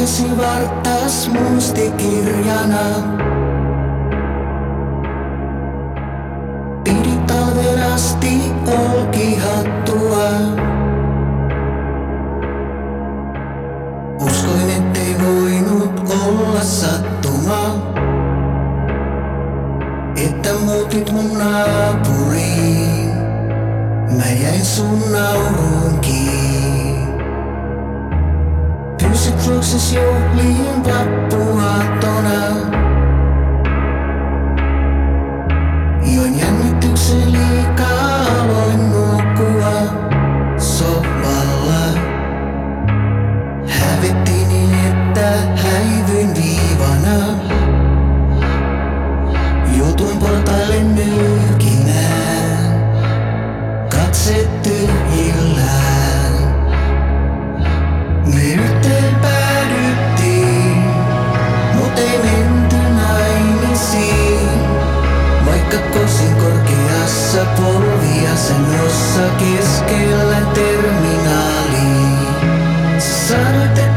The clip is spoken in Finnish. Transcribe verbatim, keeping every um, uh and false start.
Vuotesi vartas muistikirjana. Pidit talven asti olkihattua. Uskoin, ettei voinut olla sattuma, että muutit mun naapuriin. Mä jäin sun nauruun kiinni. Pyysit luokses juhliin vappuaattona. Join jännityksen liikaa, aloin nukkua sohvalla. Hävetti niin, että häivyin viivana. Jutuin portaille nylkimään, katse tyhjillään. Me yhteen päädyttiin, mut ei menty naimisiin. Vaikka kosin korkeassa polviasennossa keskellä terminaaliin. Sä sanoit,